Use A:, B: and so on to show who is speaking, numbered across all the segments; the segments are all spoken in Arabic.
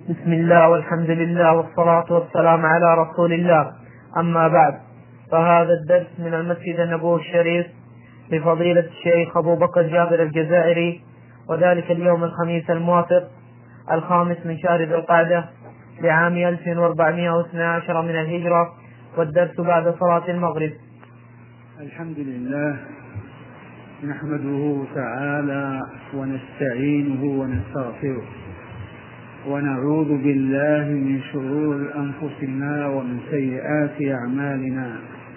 A: بسم الله والحمد لله والصلاة والسلام على رسول الله. أما بعد، فهذا الدرس من المسجد النبوي الشريف لفضيلة الشيخ أبو بكر جابر الجزائري، وذلك اليوم الخميس الموافق 5 من شهر ذي القعدة لعام 1412 من الهجرة، والدرس بعد صلاة المغرب.
B: الحمد لله، نحمده تعالى ونستعينه ونستغفره، ونعوذ بالله من شرور أنفسنا ومن سيئات أعمالنا.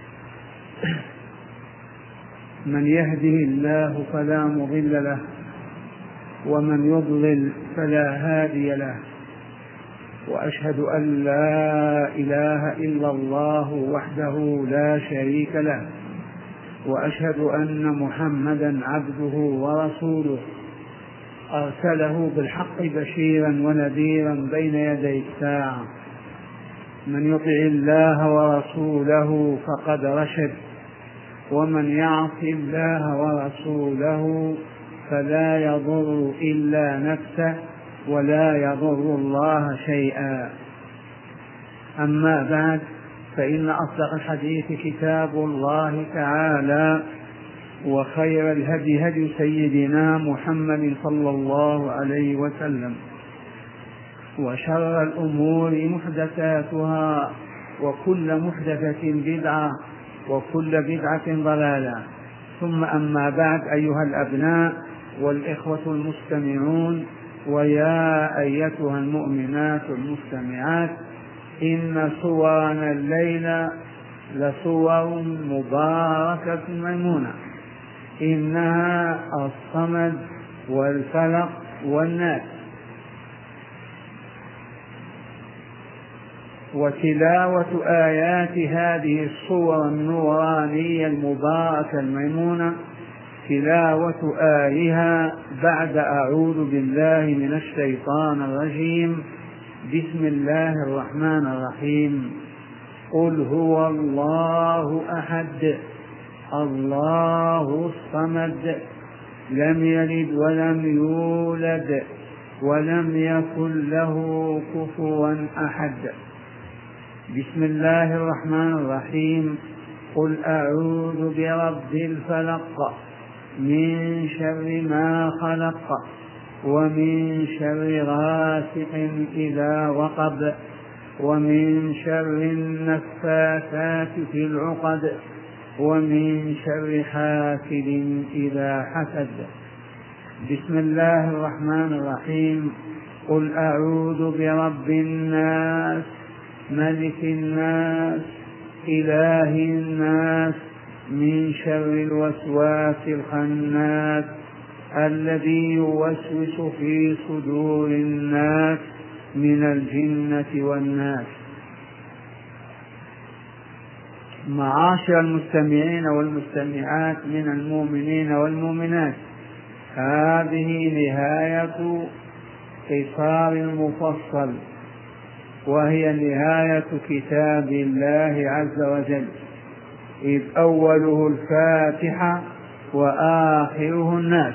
B: من يهده الله فلا مضل له، ومن يضلل فلا هادي له، وأشهد أن لا إله إلا الله وحده لا شريك له، وأشهد أن محمدا عبده ورسوله، أرسله بالحق بشيرا ونذيرا بين يدي الساعة. من يطع الله ورسوله فقد رشد، ومن يعص الله ورسوله فلا يضر إلا نفسه ولا يضر الله شيئا. أما بعد، فإن أصدق الحديث كتاب الله تعالى، وخير الهدي هدي سيدنا محمد صلى الله عليه وسلم، وشر الأمور محدثاتها، وكل محدثة بدعة، وكل بدعة ضلالة. ثم أما بعد، أيها الأبناء والإخوة المستمعون، ويا أيتها المؤمنات المستمعات، إن صورنا الليلة لصور مباركة ميمونة، إنها الصمد والفلق والناس. وتلاوة آيات هذه الصور النورانية المباركة الميمونة، تلاوة آيها بعد أعوذ بالله من الشيطان الرجيم. بسم الله الرحمن الرحيم. قل هو الله أحد الله الصمد لم يلد ولم يولد ولم يكن له كفوا أحد. بسم الله الرحمن الرحيم. قل أعوذ برب الفلق من شر ما خلق، ومن شر غاسق إذا وقب، ومن شر النفاثات في العقد، ومن شر حاسد إذا حسد. بسم الله الرحمن الرحيم. قل أعوذ برب الناس ملك الناس إله الناس من شر الوسواس الخناس الذي يوسوس في صدور الناس من الجنة والناس. معاشر المستمعين والمستمعات من المؤمنين والمؤمنات، هذه نهاية قصار المفصل، وهي نهاية كتاب الله عز وجل، إذ أوله الفاتحة وآخره الناس.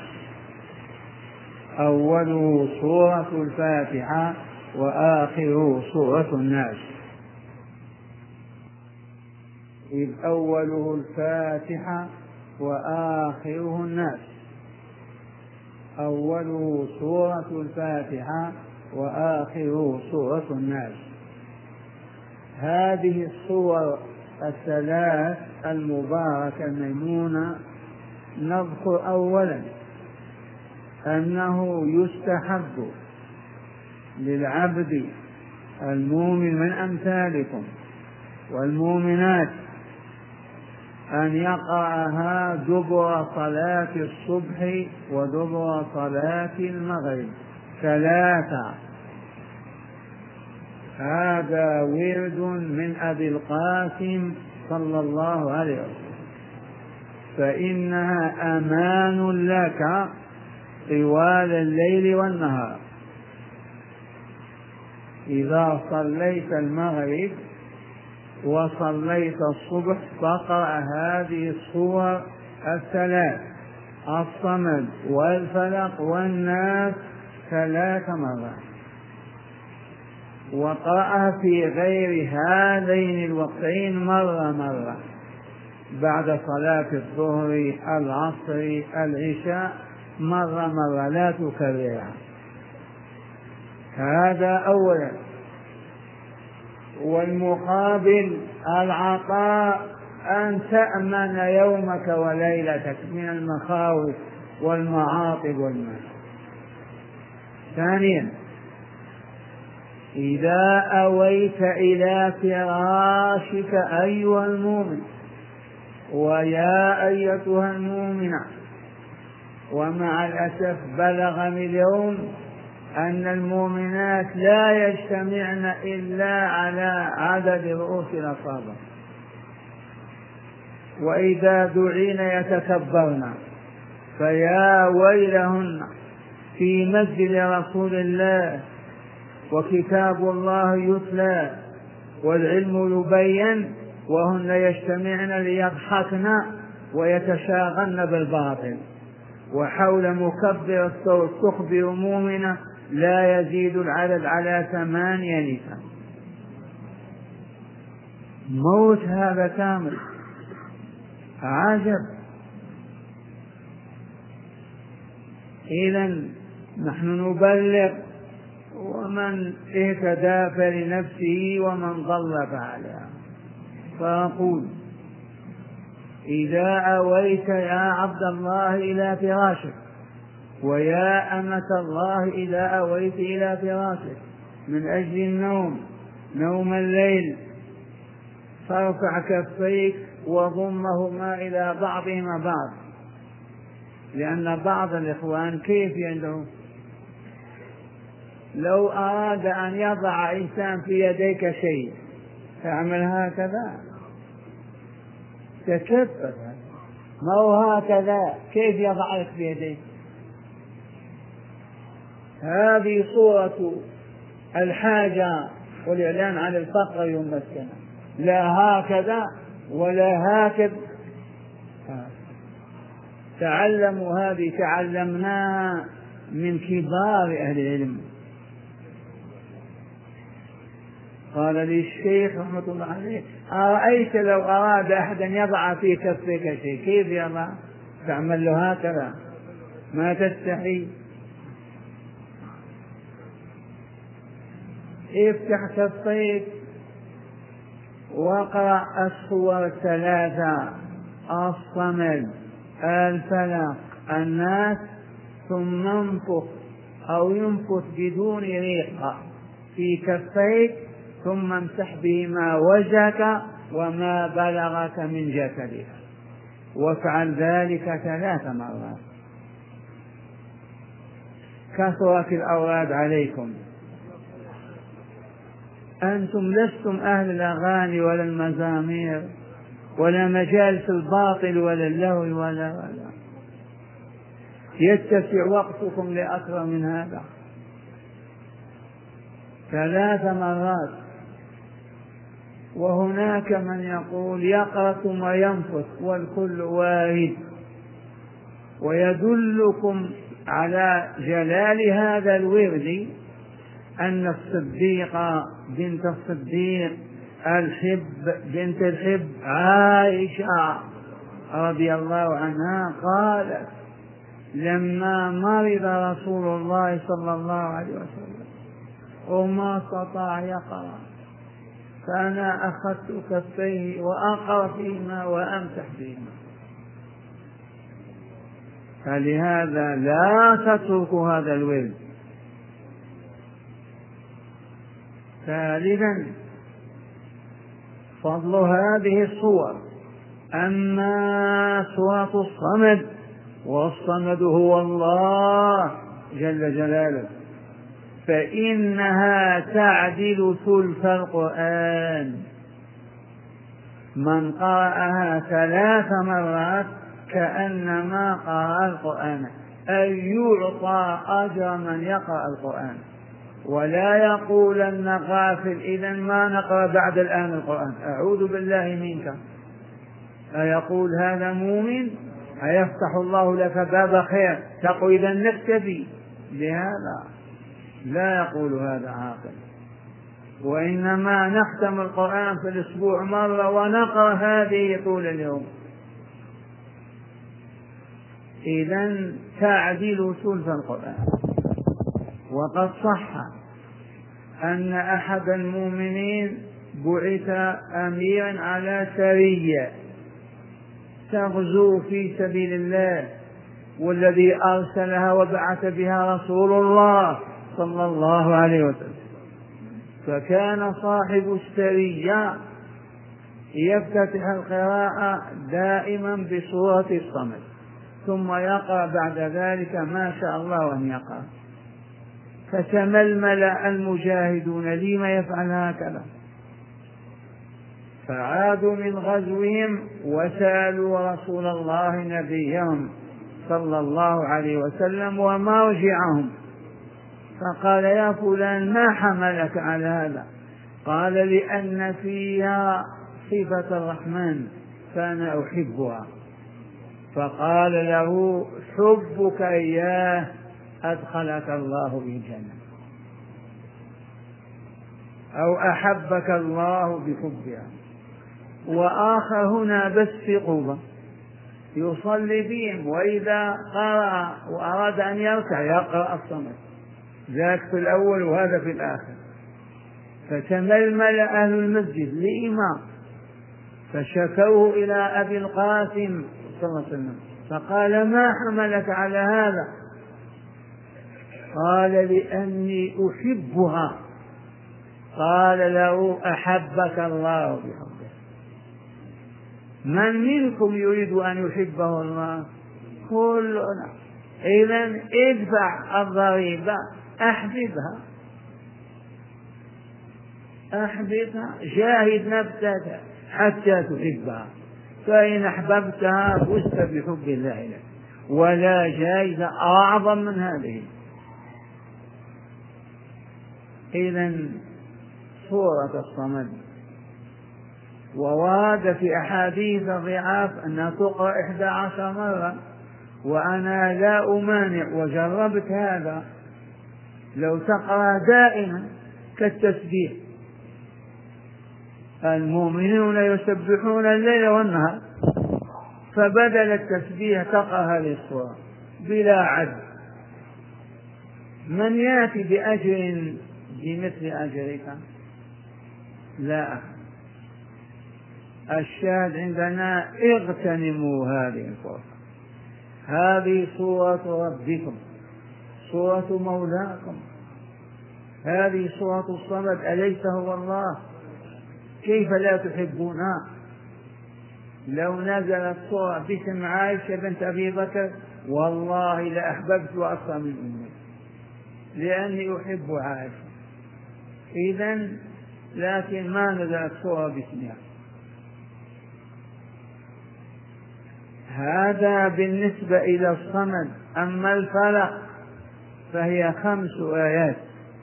B: أوله سورة الفاتحة وآخره سورة الناس. إذ أوله الفاتحة وآخره الناس. أوله سورة الفاتحة وآخره سورة الناس. هذه الصور الثلاث المباركة الميمونة، نذكر أولا أنه يستحب للعبد المؤمن من أمثالكم والمؤمنات أن يقرأها دبر صلاة الصبح ودبر صلاة المغرب ثلاثة. هذا ورد من أبي القاسم صلى الله عليه وسلم، فإنها أمان لك طوال الليل والنهار. إذا صليت المغرب وصليت الصبح فاقرأ هذه الصور الثلاث، الصمد والفلق والناس 3 مرات. وقرأها في غير هذين الوقتين مرة بعد صلاة الظهر العصر العشاء مرة لا تكررها. هذا أولا. والمقابل العطاء أن تأمن يومك وليلتك من المخاوف والمعاطب والمال. ثانيا إذا أويت إلى فراشك أيها المؤمن ويا أيتها المؤمنة، ومع الأسف بلغني اليوم أن المؤمنات لا يجتمعن إلا على عدد رؤوس الأصابع، وإذا دعين يتكبرن، فيا ويلهن في مسجد رسول الله وكتاب الله يتلى والعلم يبين وهن يجتمعن ليضحكن ويتشاغلن بالباطل، وحول مكبر الصوت تخبر مؤمنة لا يزيد العدد على 8 نساء. موت هذا كامل. عجب. إذن نحن نبلغ، ومن اهتدى فلنفسه ومن ضل فعليها. فأقول إذا أويت يا عبد الله إلى فراشك، ويا أمة الله إذا أويت إلى فراشك من أجل النوم، نوم الليل، فارفع كفيك وضمهما إلى بعضهما بعض، لأن بعض الإخوان كيف عنده لو أراد أن يضع إنسان في يديك شيء تعمل هكذا، تكفر، ما هو هكذا، كيف يضع لك بيديك؟ هذه صورة الحاجة والإعلان عن الفقر والمسكنة، لا هكذا ولا هكذا. تعلموا هذه، تعلمناها من كبار أهل العلم. قال لي الشيخ رحمة الله عليه: أرأيت لو أراد أحد أن يضع في كفك شيء كيف يضع؟ تعمل له هكذا، ما تستحي. افتح كفيك واقرأ السور 3: الصمد، الفلق، الناس، ثم انفخ أو ينفث بدون ريق في كفيك، ثم امسح بهما وجهك وما بلغك من جسدك، وافعل ذلك 3 مرات. كثرت الأوراد عليكم، أنتم لستم أهل الأغاني ولا المزامير ولا مجالس الباطل ولا اللهو ولا يتسع وقتكم لأكثر من هذا. 3 مرات. وهناك من يقول يقرأ وينفث، والكل وارد. ويدلكم على جلال هذا الورد أن الصديقة بنت الصديق الحب بنت الحب عائشة رضي الله عنها قالت: لما مرض رسول الله صلى الله عليه وسلم وما استطاع يقرأ، فأنا أخذت كفيه وأقرأ فيهما وأمسح بهما. فلهذا لا تتركوا هذا الورد. ثالثا فضل هذه الصور. أما سورة الصمد، والصمد هو الله جل جلاله، فإنها تعدل ثلث القرآن. من قرأها 3 مرات كأنما قرأ القرآن، أي يعطى أجر من يقرأ القرآن. ولا يقولن غافل: إذن ما نقرأ بعد الآن القرآن، أعوذ بالله منك. أيقول هذا مؤمن؟ أيفتح الله لك باب خير تقول إذن نكتفي بهذا؟ لا يقول هذا عاقل. وإنما نختم القرآن في الأسبوع مرة ونقرأ هذه طول اليوم. إذن تعديل ثلث القرآن. وقد صح أن أحد المؤمنين بعث أميرا على سرية تغزو في سبيل الله، والذي أرسلها وبعث بها رسول الله صلى الله عليه وسلم. فكان صاحب السرية يفتتح القراءة دائما بسورة الصمد، ثم يقرأ بعد ذلك ما شاء الله أن يقرأ. فتململ المجاهدون لما يفعل هكذا، فعادوا من غزوهم وسألوا رسول الله نبيهم صلى الله عليه وسلم ومرجعهم، فقال: يا فلان ما حملك على هذا؟ قال: لأن فيها صفة الرحمن فأنا أحبها. فقال له: حبك إياه أدخلك الله بالجنة، أو أحبك الله بحبها. وآخر هنا بس في قوبة يصلي بهم، وإذا قرأ وأراد أن يركع يقرأ الصمد، ذاك في الأول وهذا في الآخر. فتململ أهل المسجد لإمام، فشكوه إلى أبي القاسم صلى الله عليه وسلم، فقال: ما حملك على هذا؟ قال: لأني أحبها. قال له: أحبك الله بحبه. من منكم يريد أن يحبه الله؟ كلنا. إذن ادفع الضريبة، أحببها، جاهد نفسك حتى تحبها، فإن أحببتها فزت بحب الله لك، ولا جائزة أعظم من هذه. إذن سورة الصمد، وورد في أحاديث ضعاف أنها تقرأ 11 مرة، وأنا لا أمانع وجربت هذا. لو تقرأ دائما كالتسبيح، المؤمنون يسبحون الليل والنهار، فبدل التسبيح تقرأ هذه السورة بلا عد. من يأتي بأجر بمثل أجرك؟ لا أحد. الشاهد عندنا: اغتنموا هذه الفرصة، هذه سورة ربكم، سورة مولاكم، هذه سورة الصمد، أليس هو الله؟ كيف لا تحبونها؟ لو نزلت سورة باسم عائشة بنت أبي بكر والله لأحببت أكثر من أمي، لأني أحب عائشة. إذن لكن ما نزلت سورة باسمها. هذا بالنسبة إلى الصمد. أما الفلق فهي 5 آيات،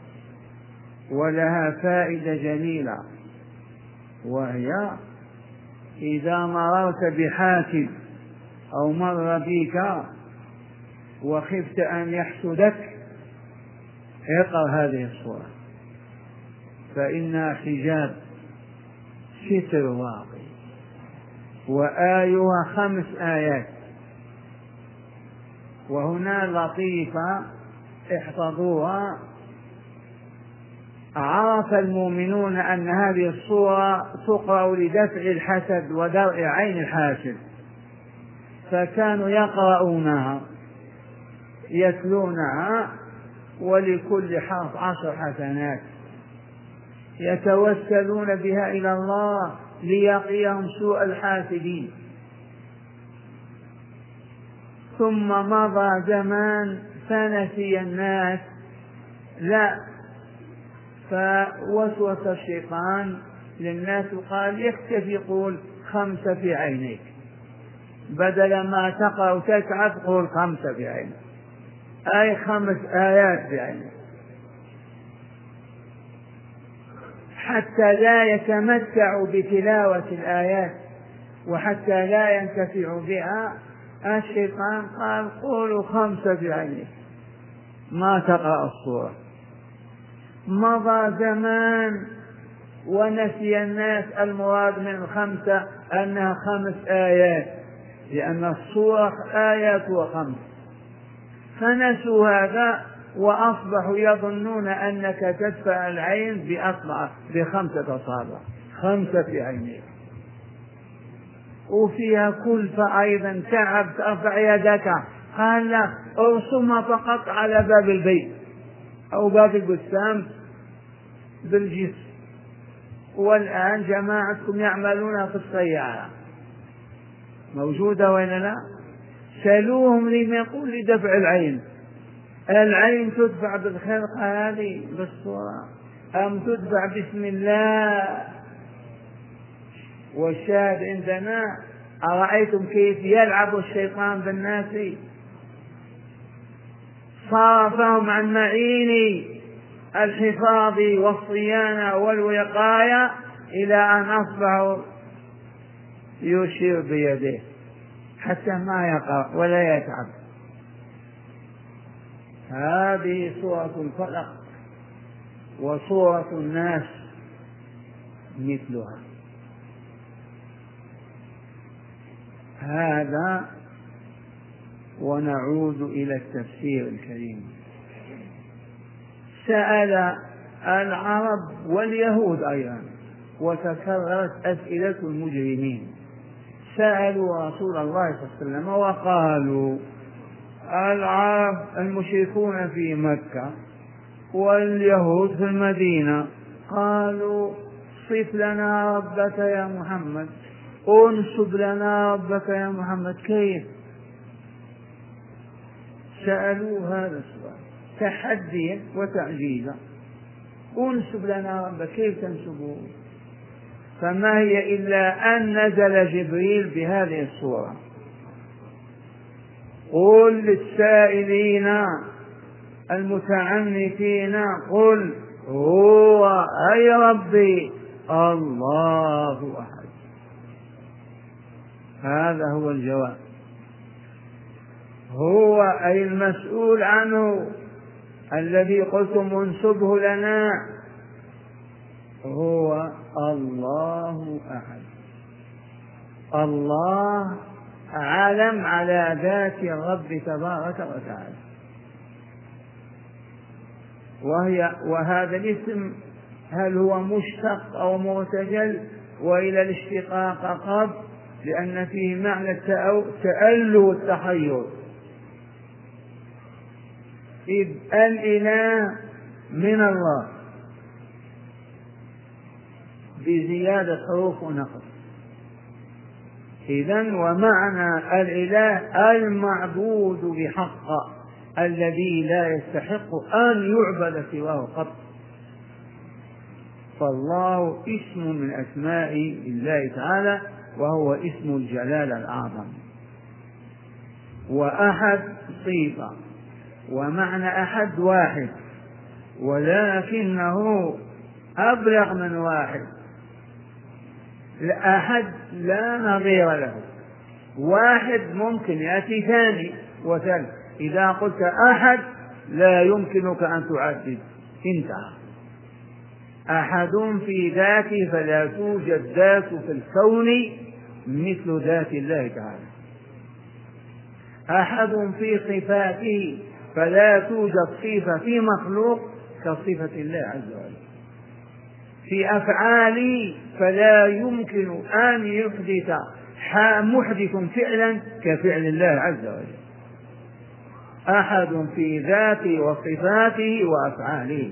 B: ولها فائدة جليلة، وهي: إذا مررت بحاسد أو مر بك وخفت أن يحسدك اقرأ هذه السورة، فإنها حجاب ستر واقي، وآيها 5 آيات. وهنا لطيفة احفظوها: عرف المؤمنون أن هذه السورة تقرأ لدفع الحسد ودرء عين الحاسد، فكانوا يقرؤونها يتلونها، ولكل حرف 10 حسنات، يتوسلون بها إلى الله ليقيهم سوء الحاسدين. ثم مضى زمان فنسي الناس، لا، فوسوس الشيطان للناس وقال: يكتفي قول 5 في عينيك، بدل ما تقرأ 9 تقول 5 في عينيك، أي 5 آيات في عينيك، حتى لا يتمتعوا بتلاوة الآيات وحتى لا ينتفعوا بها. الشيطان قال: قولوا 5 في عينيك، ما تقرأ السورة. مضى زمان ونسي الناس المراد من الخمسة أنها 5 آيات، لأن الصورة آيات و5، فنسوا هذا وأصبحوا يظنون أنك تدفع العين ب5 أصابع، 5 في عينيك، وفيها كلفة أيضا، تعب، ترفع يدك. قال لا، ارسمها فقط على باب البيت أو باب البستان بالجسم. والآن جماعتكم يعملون في السيارة، موجودة ولا لا؟ سألوهم لما يقول لدفع العين. العين تدفع بالخلقة هذه بالصورة أم تدفع بسم الله؟ والشاهد عندنا: أرأيتم كيف يلعب الشيطان بالناس؟ صرفهم عن معين الحفاظ والصيانة والوقاية إلى أن أصبحوا يشير بيده حتى ما يقع ولا يتعب. هذه سورة الفلق، وسورة الناس مثلها. هذا، ونعود إلى التفسير الكريم. سأل العرب واليهود أيضا، وتكررت أسئلة المجرمين، سألوا رسول الله صلى الله عليه وسلم وقالوا: العرب المشركون في مكة واليهود في المدينة قالوا: صف لنا ربك يا محمد، انسب لنا ربك يا محمد. كيف؟ سألوا هذا السؤال تحديا وتعجيزا: انسب لنا ربك، كيف تنسبه؟ فما هي إلا أن نزل جبريل بهذه الصورة: قل للسائلين المتعنتين قل هو أي ربي الله أحد. هذا هو الجواب. هو أي المسؤول عنه الذي قلتم انسبه لنا هو الله أحد. الله علم على ذات الرب تبارك وتعالى، وهذا الاسم هل هو مشتق أو مرتجل؟ وإلى الاشتقاق قرب، لأن فيه معنى التأله والتحير. إذ الإله من الله بزيادة حروف ونقص. إذن ومعنى الإله المعبود بحق الذي لا يستحق أن يعبد سواه قط. فالله اسم من أسماء الله تعالى، وهو اسم الجلال الأعظم. وأحد صيغة، ومعنى أحد واحد، ولكنه أبلغ من واحد. أحد لا نظير له، واحد ممكن يأتي ثاني وثالث. إذا قلت أحد لا يمكنك أن تعدد، انتهى. أحد في ذاته فلا توجد ذات في الكون مثل ذات الله تعالى. أحد في صفاته فلا توجد صفة في مخلوق كصفة الله عز وجل. في أفعاله فلا يمكن أن يحدث محدث فعلا كفعل الله عز وجل. أحد في ذاته وصفاته وأفعاله.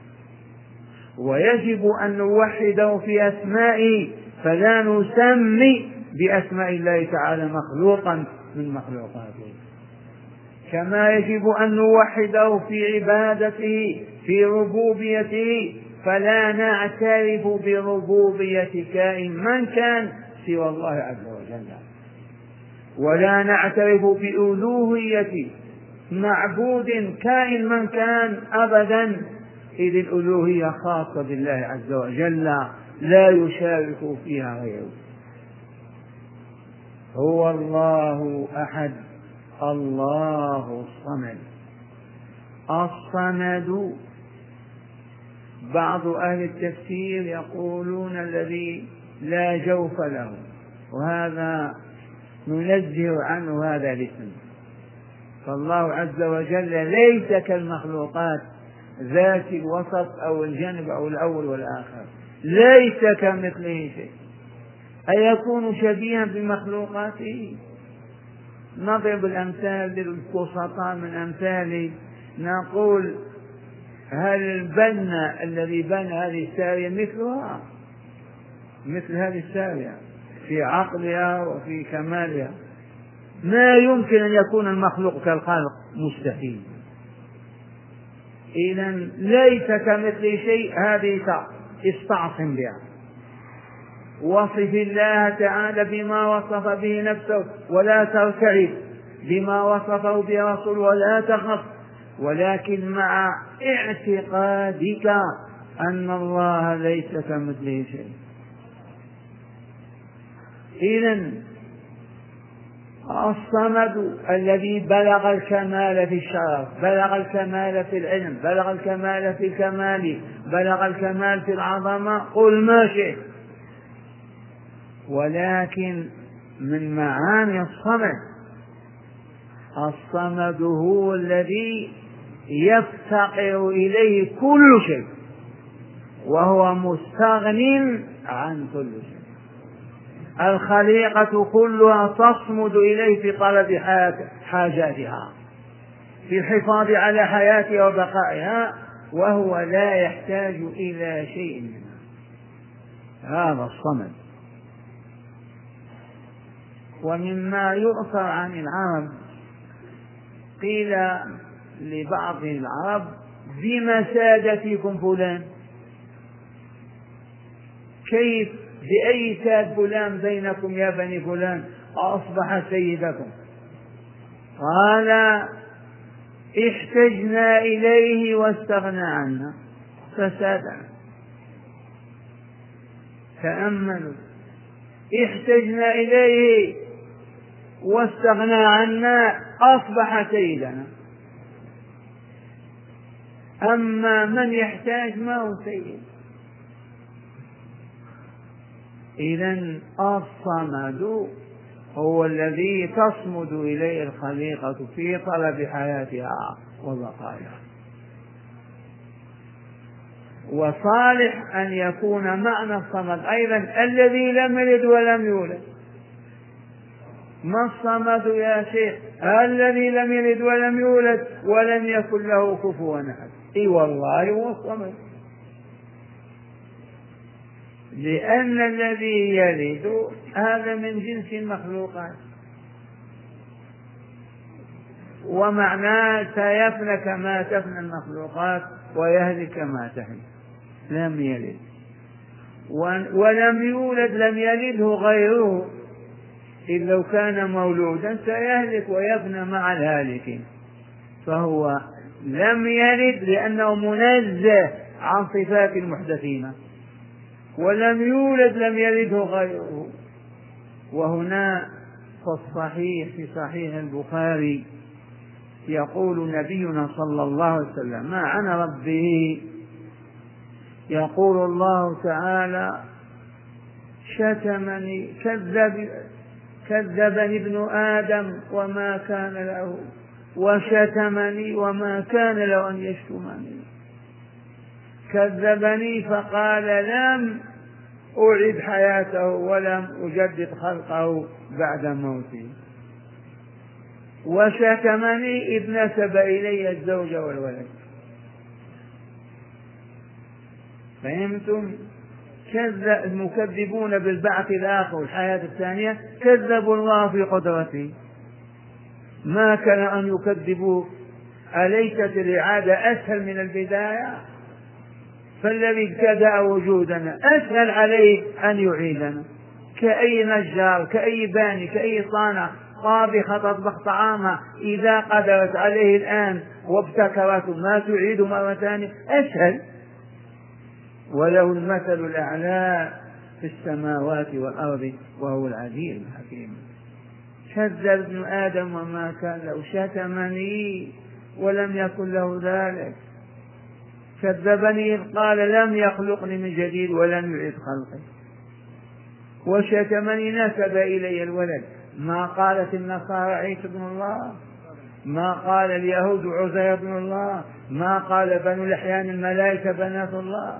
B: ويجب أن نوحده في أسمائه، فلا نسمي بأسماء الله تعالى مخلوقا من مخلوقاته. كما يجب أن نوحده في عبادته، في ربوبيته، فلا نعترف بربوبية كائن من كان سوى الله عز وجل، ولا نعترف بألوهية معبود كائن من كان أبدا، إذ الألوهية خاصة بالله عز وجل لا يشارك فيها غيره. هو الله أحد الله الصمد. الصمد بعض أهل التفسير يقولون الذي لا جوف له، وهذا ننزه عنه هذا الاسم. فالله عز وجل ليس كالمخلوقات ذات الوسط أو الجنب أو الأول والآخر، ليس كمثله شيء. أيكون شبيها بمخلوقاته؟ نضرب الأمثال للبسطاء من أمثاله، نقول هل البنا الذي بنى هذه السارية مثلها؟ مثل هذه السارية في عقلها وفي كمالها؟ ما يمكن أن يكون المخلوق كالخالق، مستحيل. إذا ليس كمثل شيء، هذه استعصم بها. وصف الله تعالى بما وصف به نفسه ولا ترتعب، بما وصفه به رسوله ولا تخف، ولكن مع اعتقادك أن الله ليس كمثله شيء. إذن الصمد الذي بلغ الكمال في الشرف، بلغ الكمال في العلم، بلغ الكمال في الكمال، بلغ الكمال في العظمة، قل ما شئت. ولكن من معاني الصمد هو الذي يفتقر إليه كل شيء، وهو مستغن عن كل شيء. الخليقة كلها تصمد إليه في طلب حاجاتها، في الحفاظ على حياتها وبقائها، وهو لا يحتاج إلى شيء منها. هذا الصمد. ومما يؤثر عن العرب، قيل لبعض العرب بما ساد فيكم فلان، كيف بأي ساد فلان بينكم يا بني فلان أصبح سيدكم؟ قال احتجنا إليه واستغنى عنا فسادنا. تأملوا، احتجنا إليه واستغنى عنا أصبح سيدنا. أما من يحتاج ما هو سيد. إذن الصمد هو الذي تصمد إليه الخليقة في طلب حياتها وبقائها. وصالح أن يكون معنى الصمد أيضا الذي لم يلد ولم يولد. ما الصمد يا شيخ؟ الذي لم يلد ولم يولد ولم يكن له كفوا أحد. اي والله هو الصمد، لأن الذي يلد هذا من جنس المخلوقات، ومعناه سيفنى كما تفنى المخلوقات ويهلك كما تهلك. لم يلد ولم يولد، لم يلده غيره، إذ لو كان مولودا سيهلك ويفنى مع الهالكين. فهو لم يلد لأنه منزه عن صفات المحدثين، ولم يولد لم يلده غيره. وهنا فالصحيح في صحيح البخاري يقول نبينا صلى الله عليه وسلم عن ربه، يقول الله تعالى شتمني كذبني ابن آدم وما كان له، وشتمني وما كان له أن يشتمني. كذبني فقال لم أعد حياته ولم أجدد خلقه بعد موته، وشتمني إذ نسب إلي الزوج والولد. فهمتم؟ المكذبون بالبعث الآخر والحياة الثانية كذبوا الله في قدرته، ما كان أن يكذبوا. أليست الإعادة أسهل من البداية؟ فالذي ابتدأ وجودنا أسهل عليه أن يعيدنا. كأي نجار، كأي باني، كأي صانع، طابخة تطبخ طعامها إذا قدرت عليه الآن وابتكرته ما تعيد مرة ثانية، أسهل. وله المثل الأعلى في السماوات والأرض وهو العزيز الحكيم. كذب ابن آدم وما كان له، شتمني ولم يكن له ذلك. كذبني إذ قال لم يخلقني من جديد ولم يعد خلقي، وشتمني نسب إلي الولد. ما قالت النصارى عيسى ابن الله، ما قال اليهود عزير ابن الله، ما قال بنو الأحيان الملائكة بنات الله.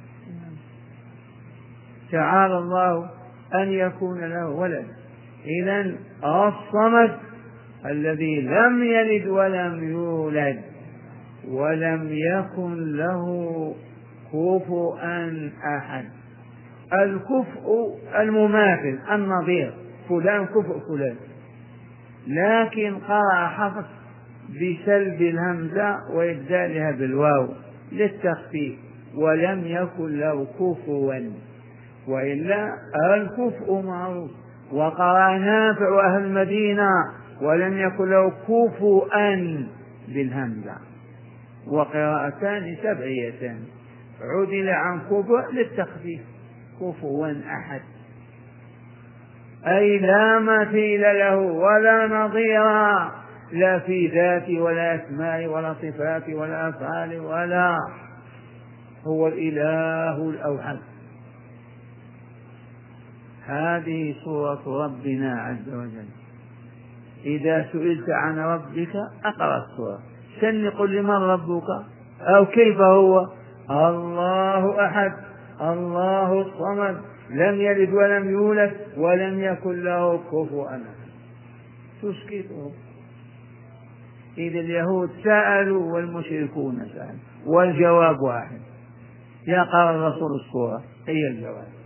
B: تعالى الله أن يكون له ولد. إذن الصمد الذي لم يلد ولم يولد ولم يكن له كفؤا أحد. الكفء المماثل النظير، فلان كفء فلان، لكن قرأ حفص بسلب الهمزة وإبدالها بالواو للتخفيف، ولم يكن له كفوا، وإلا الكفء معروف. وقرأ نافع أهل المدينة ولم يكن له كفوا بالهمزة، وقراءتان سبعيتان عدل عن كفء للتخفيف، كفوا أحد، أي لا مثيل له ولا نظير، لا في ذات ولا أسماء ولا صفات ولا أفعال، ولا هو الإله الأوحد. هذه صورة ربنا عز وجل. إذا سئلت عن ربك أقرأ الصورة، سن قل لمن ربك أو كيف هو. الله أحد، الله الصمد، لم يلد ولم يولد ولم يكن له كفوا أحد. تسكته. إذا اليهود سألوا والمشركون سألوا والجواب واحد. يقرأ الرسول الصورة هي الجواب.